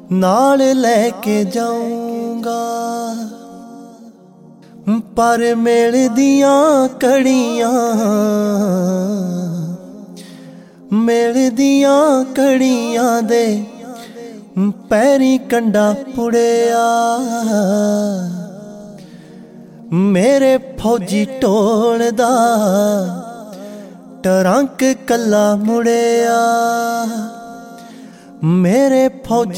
नाल लैके जाऊंगा। पर मेल दियां कड़ियां दे पैरी कंडा पुड़िया। मेरे फौजी ढोल दा टरंक कला मुड़िया। मेरे फौजी